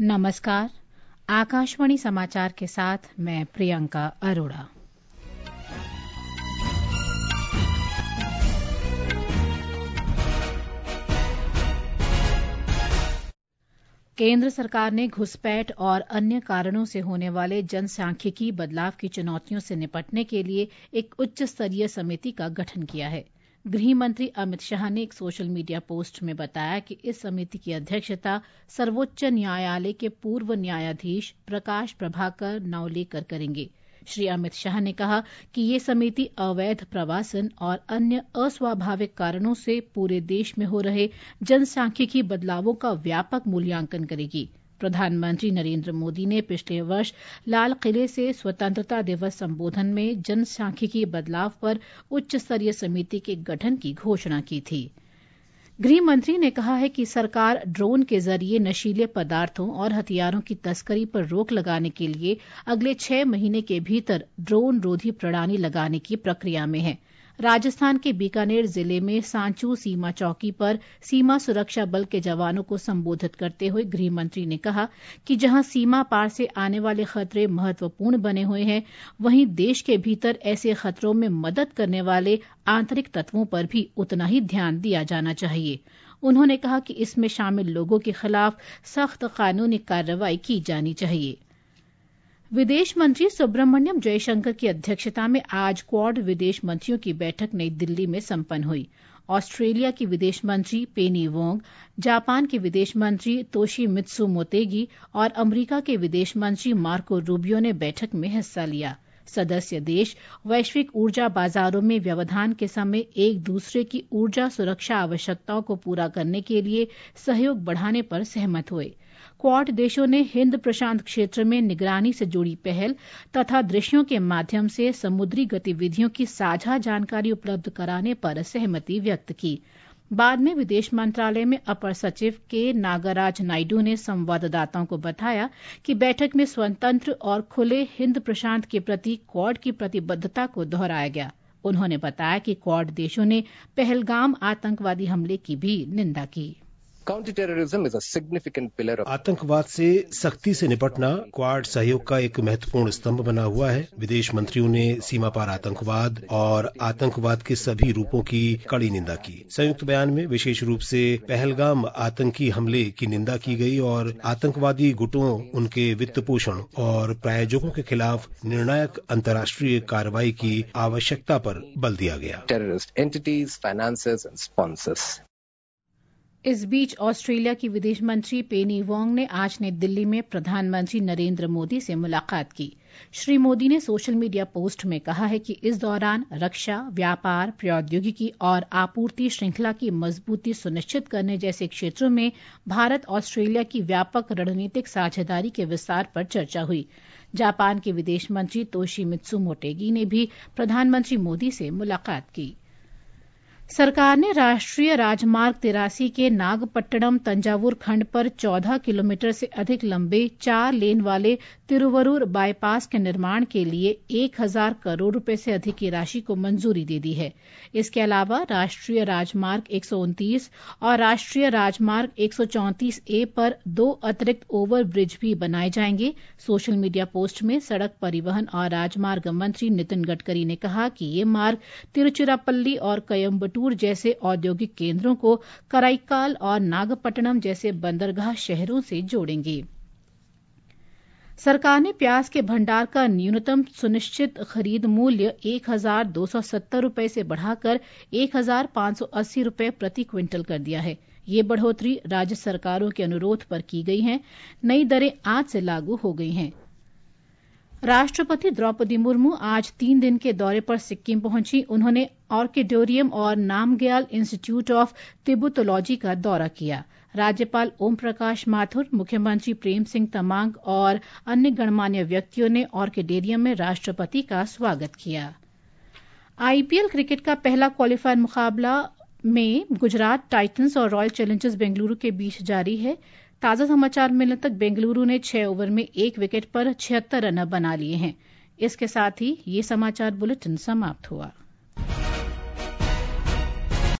नमस्कार। आकाशवाणी समाचार के साथ मैं प्रियंका अरोड़ा। केंद्र सरकार ने घुसपैठ और अन्य कारणों से होने वाले जनसांख्यिकी बदलाव की चुनौतियों से निपटने के लिए एक उच्च स्तरीय समिति का गठन किया है। गृह मंत्री अमित शाह ने एक सोशल मीडिया पोस्ट में बताया कि इस समिति की अध्यक्षता सर्वोच्च न्यायालय के पूर्व न्यायाधीश प्रकाश प्रभाकर नावलेकर करेंगे। श्री अमित शाह ने कहा कि ये समिति अवैध प्रवासन और अन्य अस्वाभाविक कारणों से पूरे देश में हो रहे जनसांख्यिकी बदलावों का व्यापक मूल्यांकन करेगी। प्रधानमंत्री नरेंद्र मोदी ने पिछले वर्ष लाल किले से स्वतंत्रता दिवस संबोधन में जनसांख्यिकी बदलाव पर उच्च स्तरीय समिति के गठन की घोषणा की थी। गृह मंत्री ने कहा है कि सरकार ड्रोन के जरिए नशीले पदार्थों और हथियारों की तस्करी पर रोक लगाने के लिए अगले 6 महीने के भीतर ड्रोन रोधी प्रणाली लगाने की प्रक्रिया में है। राजस्थान के बीकानेर जिले में सांचू सीमा चौकी पर सीमा सुरक्षा बल के जवानों को संबोधित करते हुए गृह मंत्री ने कहा कि जहां सीमा पार से आने वाले खतरे महत्वपूर्ण बने हुए हैं, वहीं देश के भीतर ऐसे खतरों में मदद करने वाले आंतरिक तत्वों पर भी उतना ही ध्यान दिया जाना चाहिए। उन्होंने कहा कि इसमें शामिल लोगों के खिलाफ सख्त कानूनी कार्रवाई की जानी चाहिए। विदेश मंत्री सुब्रमण्यम जयशंकर की अध्यक्षता में आज क्वाड विदेश मंत्रियों की बैठक नई दिल्ली में संपन्न हुई। ऑस्ट्रेलिया की विदेश मंत्री पेनी वोंग, जापान के विदेश मंत्री तोशिमित्सु मोतेगी और अमरीका के विदेश मंत्री मार्को रूबियो ने बैठक में हिस्सा लिया। सदस्य देश वैश्विक ऊर्जा बाजारों में व्यवधान के समय एक दूसरे की ऊर्जा सुरक्षा आवश्यकताओं को पूरा करने के लिए सहयोग बढ़ाने पर सहमत हुए। क्वाड देशों ने हिंद प्रशांत क्षेत्र में निगरानी से जुड़ी पहल तथा दृश्यों के माध्यम से समुद्री गतिविधियों की साझा जानकारी उपलब्ध कराने पर सहमति व्यक्त की। बाद में विदेश मंत्रालय में अपर सचिव के नागराज नायडू ने संवाददाताओं को बताया कि बैठक में स्वतंत्र और खुले हिंद प्रशांत के प्रति क्वाड की प्रतिबद्धता को दोहराया गया। उन्होंने बताया कि क्वाड देशों ने पहलगाम आतंकवादी हमले की भी निंदा की। आतंकवाद से सख्ती से निपटना क्वाड सहयोग का एक महत्वपूर्ण स्तंभ बना हुआ है। विदेश मंत्रियों ने सीमा पार आतंकवाद और आतंकवाद के सभी रूपों की कड़ी निंदा की। संयुक्त बयान में विशेष रूप से पहलगाम आतंकी हमले की निंदा की गई और आतंकवादी गुटों, उनके वित्त पोषण और प्रायोजकों के खिलाफ निर्णायक अंतर्राष्ट्रीय कार्रवाई की आवश्यकता पर बल दिया गया। इस बीच ऑस्ट्रेलिया की विदेश मंत्री पेनी वोंग ने आज नई दिल्ली में प्रधानमंत्री नरेंद्र मोदी से मुलाकात की। श्री मोदी ने सोशल मीडिया पोस्ट में कहा है कि इस दौरान रक्षा, व्यापार, प्रौद्योगिकी और आपूर्ति श्रृंखला की मजबूती सुनिश्चित करने जैसे क्षेत्रों में भारत ऑस्ट्रेलिया की व्यापक रणनीतिक साझेदारी के विस्तार पर चर्चा हुई। जापान के विदेश मंत्री तोशिमित्सु मोटेगी ने भी प्रधानमंत्री मोदी से मुलाकात की। सरकार ने राष्ट्रीय राजमार्ग 83 के नागपट्टनम तंजावुर खंड पर 14 किलोमीटर से अधिक लंबे 4 लेन वाले तिरुवरूर बाईपास के निर्माण के लिए 1000 करोड़ रुपए से अधिक की राशि को मंजूरी दे दी है। इसके अलावा राष्ट्रीय राजमार्ग 129 और राष्ट्रीय राजमार्ग 134A पर 2 अतिरिक्त ओवर ब्रिज भी बनाए जाएंगे। सोशल मीडिया पोस्ट में सड़क परिवहन और राजमार्ग मंत्री नितिन गडकरी ने कहा कि ये मार्ग तिरुचिरापल्ली और कोयम्बटूर जैसे औद्योगिक केंद्रों को कराईकाल और नागपट्टनम जैसे बंदरगाह शहरों से जोड़ेंगे। सरकार ने प्याज के भंडार का न्यूनतम सुनिश्चित खरीद मूल्य 1270 रुपए से बढ़ाकर 1580 रुपए प्रति क्विंटल कर दिया है। ये बढ़ोतरी राज्य सरकारों के अनुरोध पर की गई है। नई दरें आज से लागू हो गई हैं। राष्ट्रपति द्रौपदी मुर्मू आज 3 दिन के दौरे पर सिक्किम पहुंची। उन्होंने ऑर्किडोरियम और नामग्याल इंस्टीट्यूट ऑफ तिब्बतोलॉजी का दौरा किया। राज्यपाल ओम प्रकाश माथुर, मुख्यमंत्री प्रेम सिंह तमांग और अन्य गणमान्य व्यक्तियों ने ऑर्किडोरियम में राष्ट्रपति का स्वागत किया। आईपीएल क्रिकेट का पहला क्वालीफायर मुकाबला में गुजरात टाइटंस और रॉयल चैलेंजर्स बेंगलुरु के बीच जारी है। ताजा समाचार मिलने तक बेंगलुरु ने 6 ओवर में 1 विकेट पर 76 रन बना लिए हैं। इसके साथ ही ये समाचार बुलेटिन समाप्त हुआ।